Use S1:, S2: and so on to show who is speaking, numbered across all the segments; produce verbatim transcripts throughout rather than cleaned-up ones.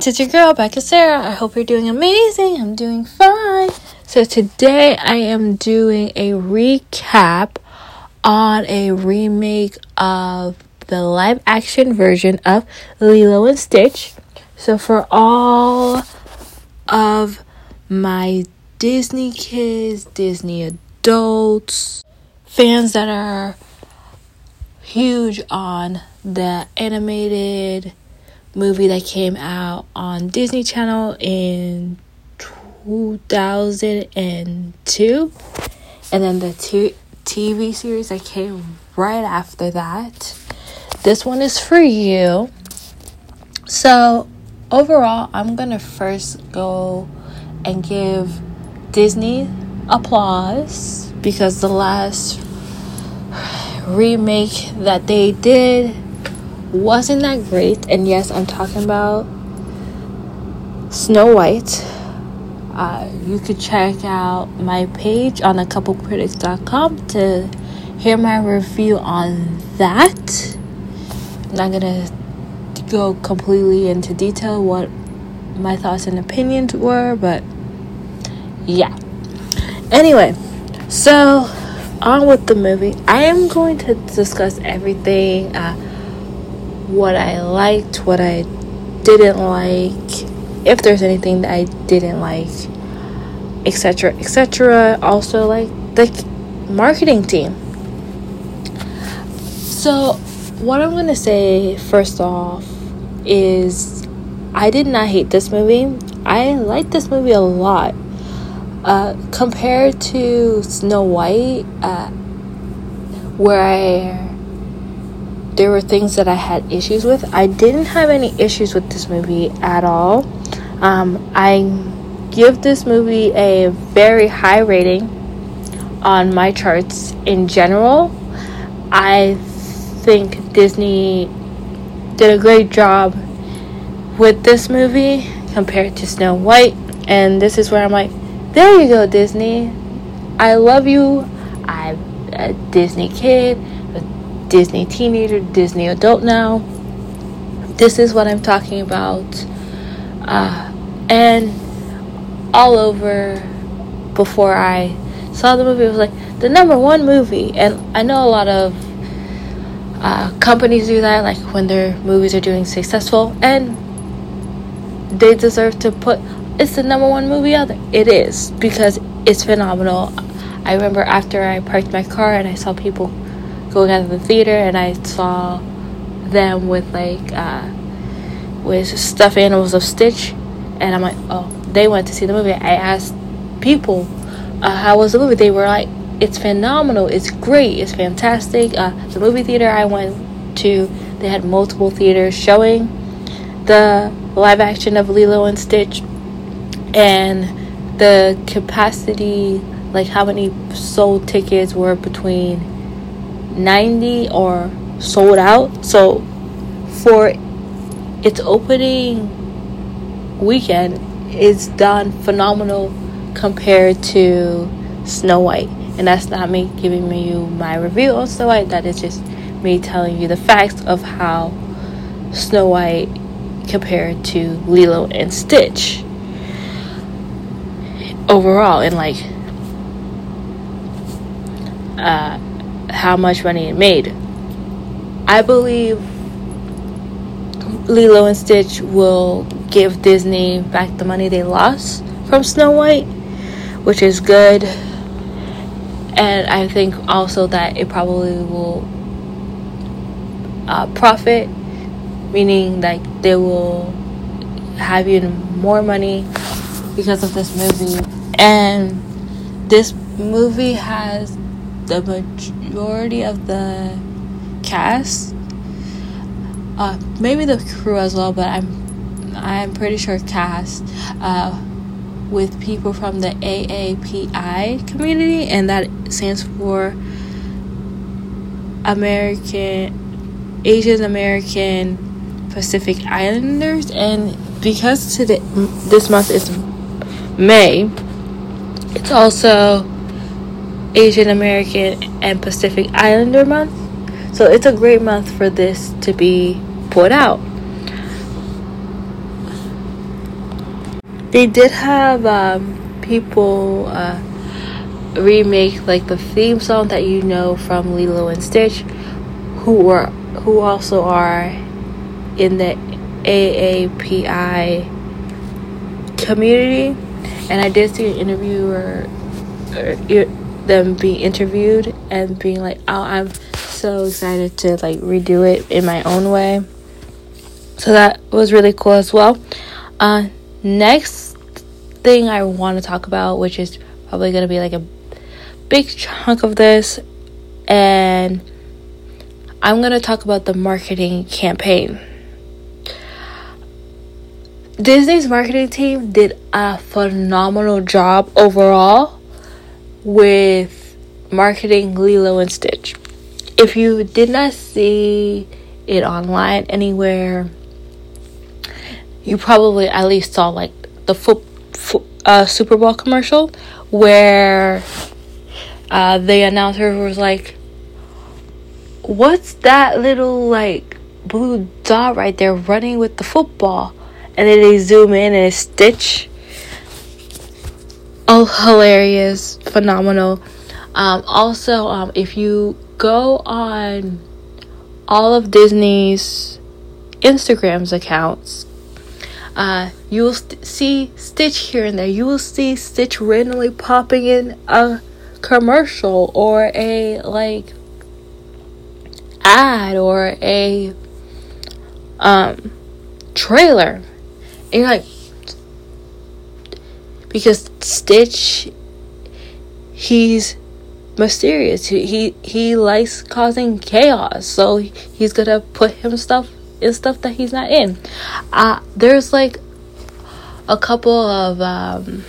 S1: friends, it's your girl, Becca Sarah. I hope you're doing amazing. I'm doing fine. So today I am doing a recap on a remake of the live action version of Lilo and Stitch. So for all of my Disney kids, Disney adults, fans that are huge on the animated movie that came out on Disney Channel in two thousand two, and then the t- TV series that came right after that. This one is for you. So overall, I'm gonna first go and give Disney applause because the last remake that they did wasn't that great. And yes, I'm talking about Snow White. Uh, you could check out my page on a couple critics dot com to hear my review on that. I'm not gonna go completely into detail what my thoughts and opinions were, but yeah. Anyway, so on with the movie. I am going to discuss everything. Uh, what I liked, what I didn't like, if there's anything that I didn't like, etc, et cetera. Also, like the marketing team. So, what I'm gonna say first off is I did not hate this movie. I liked this movie a lot. Uh, compared to Snow White, uh, where I there were things that I had issues with. I didn't have any issues with this movie at all. Um, I give this movie a very high rating on my charts in general. I think Disney did a great job with this movie compared to Snow White. And this is where I'm like, there you go, Disney. I love you. I'm a Disney kid. Disney teenager, Disney adult now. This is what I'm talking about. Uh, and all over before I saw the movie, it was like the number one movie. And I know a lot of uh, companies do that, like when their movies are doing successful, and they deserve to put it's the number one movie out there. It is, because it's phenomenal. I remember after I parked my car and I saw people going out of the theater, and I saw them with like uh with stuffed animals of Stitch, and I'm like, oh, they went to see the movie. I asked people uh, how was the movie. They were like, it's phenomenal, it's great, it's fantastic. Uh, the movie theater I went to, they had multiple theaters showing the live action of Lilo and Stitch, and the capacity, like how many sold tickets were between ninety or sold out. So for its opening weekend, it's done phenomenal compared to Snow White. And that's not me giving you my review on Snow White. That is just me telling you the facts of how Snow White compared to Lilo and Stitch overall, and like uh how much money it made. I believe Lilo and Stitch will give Disney back the money they lost from Snow White, which is good. And I think also that it probably will uh, profit, meaning like they will have even more money because of this movie. And this movie has the majority of the cast, uh, maybe the crew as well, but I'm I'm pretty sure cast uh, with people from the A A P I community, and that stands for American Asian American Pacific Islanders. And because today this month is May, it's also Asian American and Pacific Islander month. So it's a great month for this to be put out. they did have um, people uh, remake like the theme song that you know from Lilo and Stitch, who were who also are in the A A P I community. And I did see an interviewer, uh, them being interviewed and being like, "Oh, I'm so excited to like redo it in my own way." So that was really cool as well. Uh, next thing I want to talk about, which is probably going to be like a big chunk of this, and I'm going to talk about the marketing campaign. Disney's marketing team did a phenomenal job overall with marketing Lilo and Stitch. If you did not see it online anywhere, you probably at least saw like the fo- fo- uh, Super Bowl commercial where uh, the announcer was like, "What's that little like blue dot right there running with the football?" And then they zoom in and it's Stitch. Oh, hilarious, phenomenal. Um, also, um, if you go on all of Disney's Instagram's accounts, uh, you will st- see Stitch here and there. You will see Stitch randomly popping in a commercial or a like ad or a um trailer. And you're like, because Stitch, he's mysterious. He, he he likes causing chaos, so he's gonna put himself in stuff that he's not in. Uh, there's like a couple of um,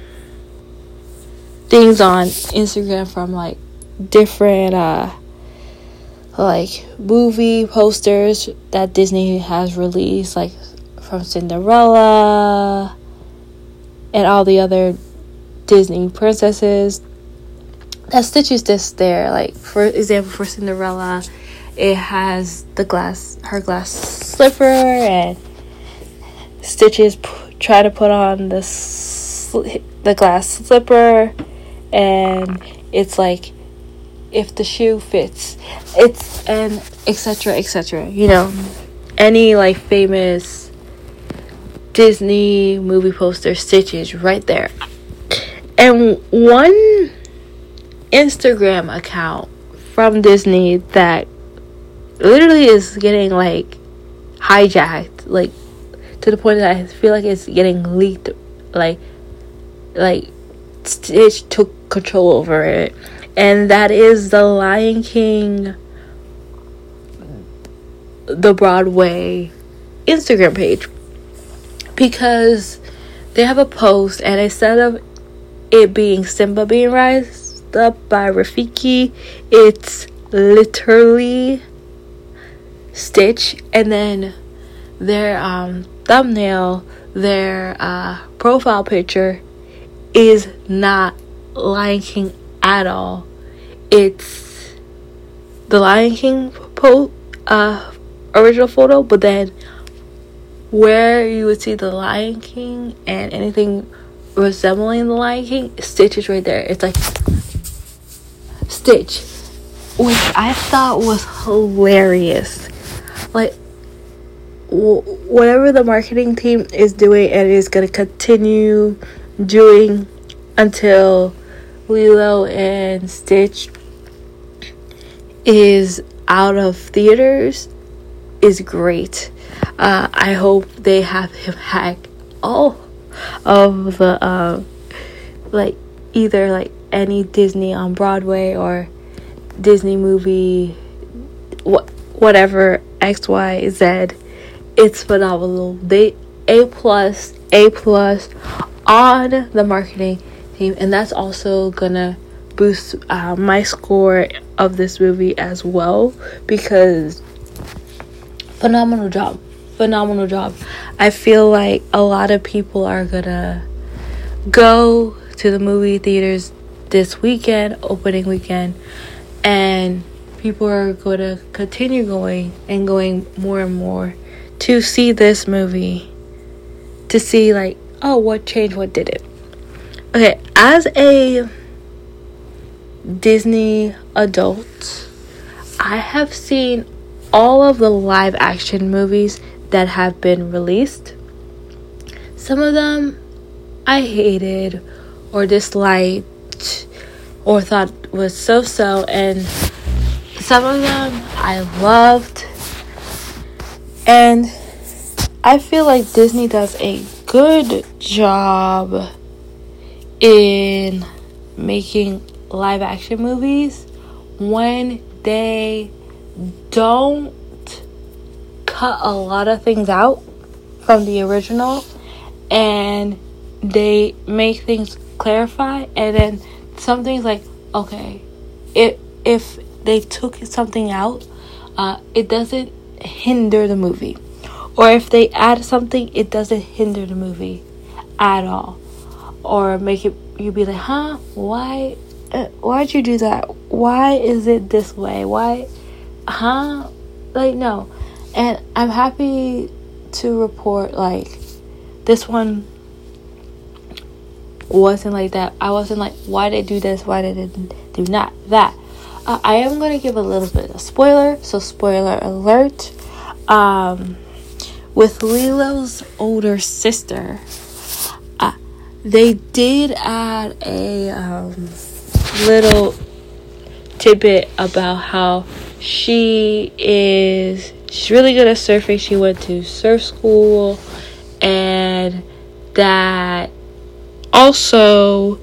S1: things on Instagram from like different uh, like movie posters that Disney has released, like from Cinderella and all the other Disney princesses. That Stitch is just there. Like, for example, for Cinderella, it has the glass, her glass slipper, and Stitches p- try to put on the sl- the glass slipper, and it's like, if the shoe fits, it's, and etc, etc. You know, any like famous Disney movie poster, Stitches right there. And one Instagram account from Disney that literally is getting like hijacked, like to the point that I feel like it's getting leaked, like like Stitch took control over it, and that is the Lion King, the Broadway Instagram page, because they have a post, and instead of it being Simba being raised up by Rafiki, it's literally Stitch, and then their um thumbnail, their uh profile picture is not Lion King at all. It's the Lion King po- uh original photo, but then where you would see the Lion King and anything resembling the Lion King, Stitch is right there. It's like Stitch, which I thought was hilarious. Like, w- whatever the marketing team is doing, and is going to continue doing until Lilo and Stitch is out of theaters, is great. Uh, I hope they have him hack all of the uh, like either like any Disney on Broadway or Disney movie, wh- whatever X Y Z. It's phenomenal. They A plus A plus on the marketing team, and that's also gonna boost uh, my score of this movie as well, because phenomenal job. Phenomenal job. I feel like a lot of people are gonna go to the movie theaters this weekend, opening weekend, and people are going to continue going and going more and more to see this movie, to see like oh, what changed, what did it? Okay, as a Disney adult, I have seen all of the live action movies that have been released. Some of them I hated or disliked or thought was so-so, and some of them I loved. And I feel like Disney does a good job in making live action movies when they don't cut a lot of things out from the original and they make things clarify, and then some things like, okay, if if they took something out, uh, it doesn't hinder the movie. Or if they add something, it doesn't hinder the movie at all. Or make it, you be like, huh? Why? Uh, why'd you do that? Why is it this way? Why? Huh? Like, no. And I'm happy to report, like, this one wasn't like that. I wasn't like, why did they do this? Why did they do not that? Uh, I am going to give a little bit of spoiler. So, spoiler alert. Um, with Lilo's older sister, uh, they did add a um, little tidbit about how she is, she's really good at surfing. She went to surf school, and that also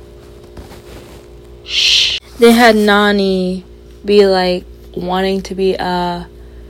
S1: sh- they had Nani be like wanting to be a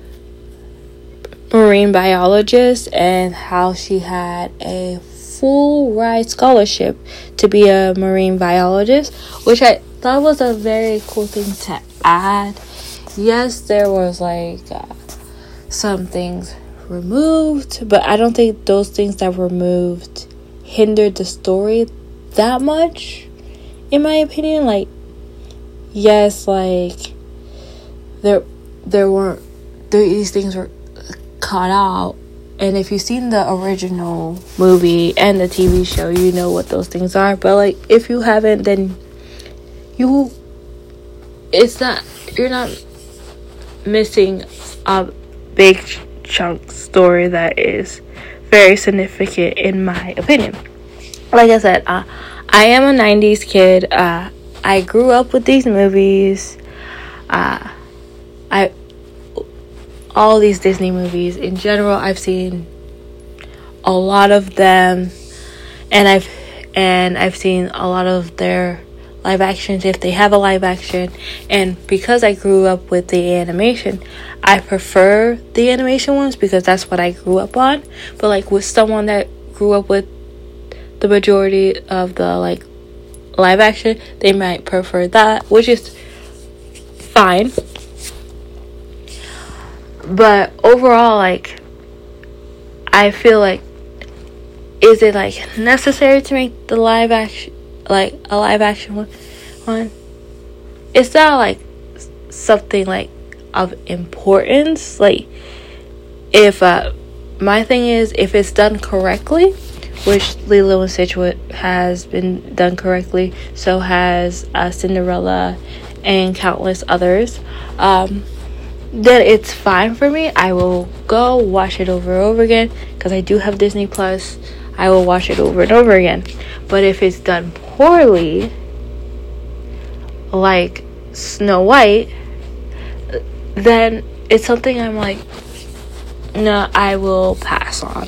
S1: marine biologist, and how she had a full ride scholarship to be a marine biologist, which I thought was a very cool thing to add. Yes, there was like uh, some things removed, but I don't think those things that were removed hindered the story that much, in my opinion. Like, yes, like there there weren't there, these things were cut out, and if you've seen the original movie and the T V show, you know what those things are. But like, if you haven't, then you it's not you're not missing a big chunk story that is very significant, in my opinion. Like I said, uh, I am a nineties kid. uh, I grew up with these movies. uh, I all these Disney movies in general, I've seen a lot of them, and I've and I've seen a lot of their live actions if they have a live action. And because I grew up with the animation, I prefer the animation ones because that's what I grew up on. But like with someone that grew up with the majority of the like live action, they might prefer that, which is fine. But overall, like, I feel like, is it like necessary to make the live action, like a live action one? one? It's not like something like of importance. Like, if uh, my thing is, if it's done correctly, which Lilo and Stitch has been done correctly, so has uh, Cinderella and countless others. Um, then it's fine for me. I will go watch it over and over again because I do have Disney Plus. I will watch it over and over again. But if it's done poorly, like Snow White, then it's something I'm like, no, I will pass on.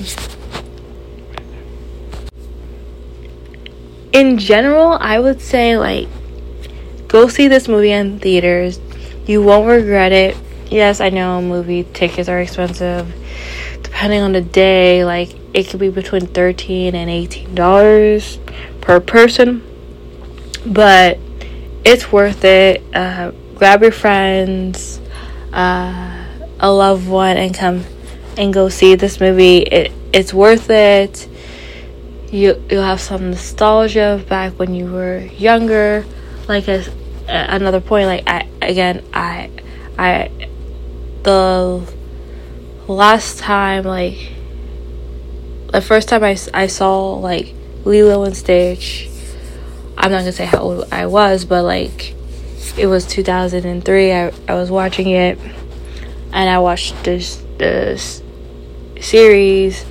S1: In general, I would say, like, go see this movie in theaters. You won't regret it. Yes, I know movie tickets are expensive. Depending on the day, like, it could be between thirteen dollars and eighteen dollars per person. But it's worth it. Uh, grab your friends, uh, a loved one, and come and go see this movie. It It's worth it. You, you'll have some nostalgia back when you were younger. Like, a, another point, like, I, again, I, I, the last time, like, the first time I, I saw like Lilo and Stitch, I'm not gonna say how old I was, but like it was two thousand three. I, I was watching it, and I watched this this series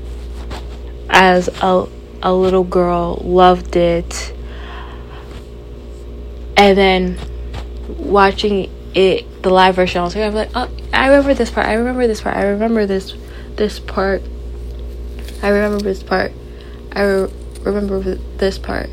S1: as a a little girl, loved it, and then watching it, the live version, I was like, oh, I remember this part. I remember this part. I remember this this part. I remember this part. I re- remember this part.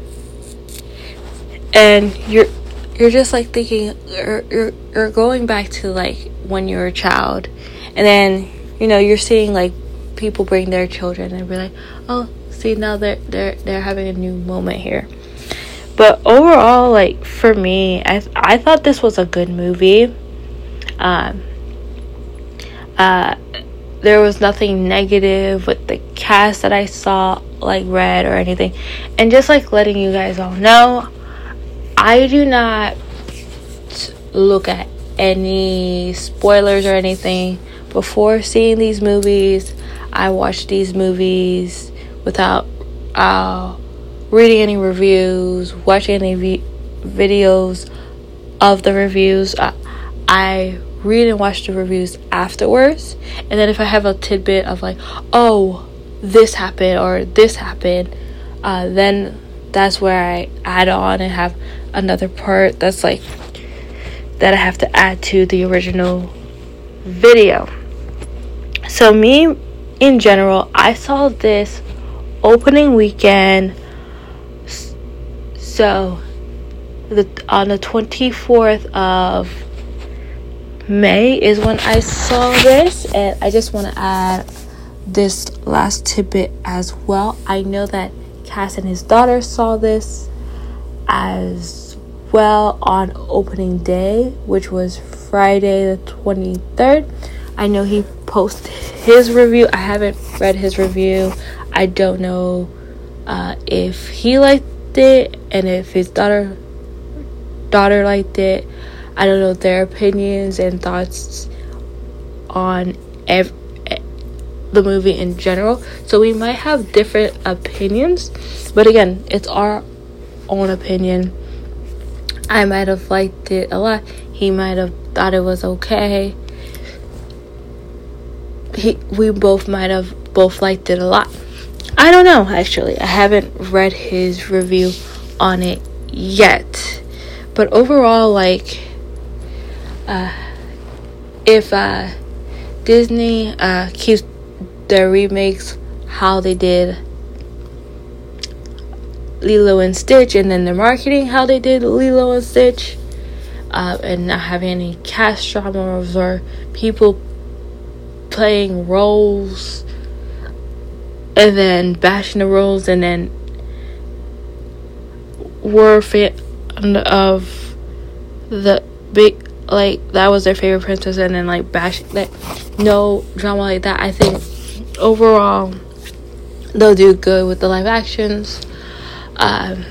S1: And you're you're just like thinking, you're, you're you're going back to like when you were a child, and then you know you're seeing like people bring their children and be like, oh, see, now they're they're they're having a new moment here. But overall, like for me, I I thought this was a good movie. Um. Uh. There was nothing negative with the cast that I saw, like read or anything, and just like letting you guys all know, I do not look at any spoilers or anything before seeing these movies. I watch these movies without uh, reading any reviews, watching any vi- videos of the reviews. Uh, I read and watch the reviews afterwards, and then if I have a tidbit of like, oh, this happened or this happened, uh, then that's where I add on and have another part that's like that I have to add to the original video. So me, in general, I saw this opening weekend. So the on the twenty-fourth of May is when I saw this, and I just want to add this last tidbit as well. I know that Cass and his daughter saw this as well on opening day, which was Friday the twenty-third. I know he posted his review. I haven't read his review. I don't know uh, if he liked it and if his daughter daughter liked it. I don't know their opinions and thoughts on ev- the movie in general. So we might have different opinions. But again, it's our own opinion. I might have liked it a lot. He might have thought it was okay. He, we both might have both liked it a lot. I don't know, actually. I haven't read his review on it yet. But overall, like, uh, if uh, Disney uh, keeps their remakes how they did Lilo and Stitch, and then the marketing how they did Lilo and Stitch, uh, and not having any cast dramas or people playing roles and then bashing the roles, and then were fan of the big, like, that was their favorite princess, and then like bashing that, no drama like that. I think overall they'll do good with the live actions. um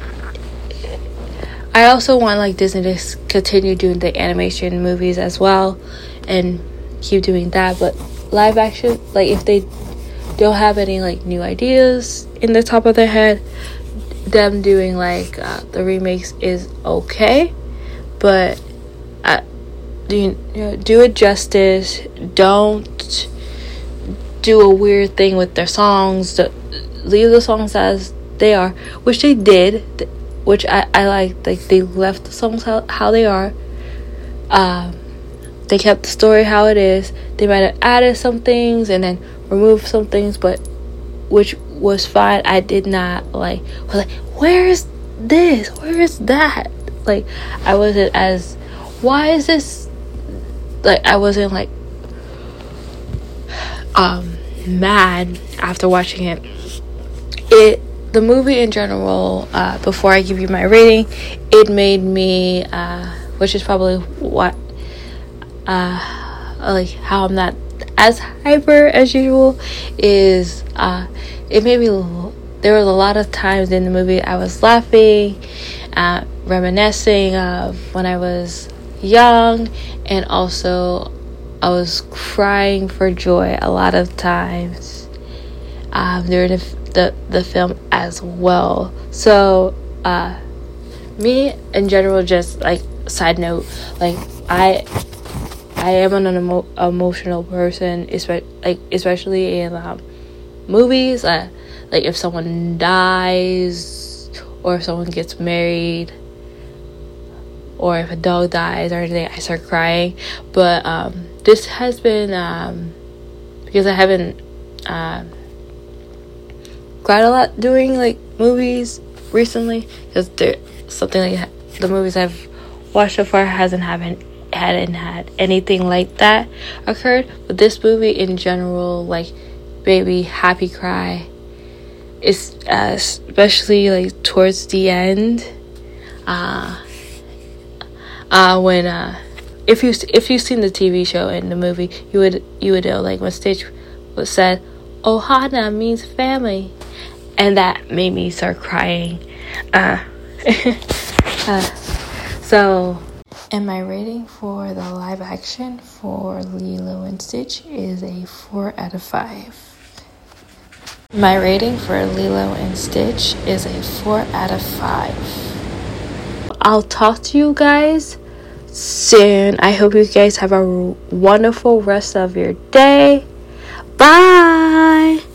S1: I also want like Disney to continue doing the animation movies as well and keep doing that, but live action, like if they don't have any like new ideas in the top of their head, them doing like uh, the remakes is okay, but uh, do you, you know, do it justice. Don't do a weird thing with their songs. Leave the songs as they are, which they did, which I, I like. Like, they left the songs how, how they are. Um, they kept the story how it is. They might have added some things and then removed some things, but which was fine. I did not like was like, where is this? Where is that? Like, I wasn't as, why is this? Like, I wasn't like um mad after watching it. It the movie in general, uh, before I give you my rating, it made me, uh, which is probably what, uh, like how I'm not as hyper as usual, is, uh, it made me, there was a lot of times in the movie I was laughing, uh, reminiscing of when I was young, and also I was crying for joy a lot of times. um, during the, the the film as well. So uh, me in general, just like side note, like I I am an emo- emotional person, especially like especially in um, movies. Uh, like if someone dies or if someone gets married, or if a dog dies or anything, I start crying. But um, this has been um, because I haven't uh, cried a lot doing like movies recently, because there something like the movies I've watched so far hasn't haven't hadn't had anything like that occurred. But this movie in general, like, baby, happy cry. It's uh, especially like towards the end. Uh, uh, when uh, if you if you've seen the T V show and the movie, you would you would know, like, when Stitch was said, "Ohana means family," and that made me start crying. Uh, uh, so, and my rating for the live action for Lilo and Stitch is a four out of five. My rating for Lilo and Stitch is a four out of five. I'll talk to you guys soon. I hope you guys have a wonderful rest of your day. Bye.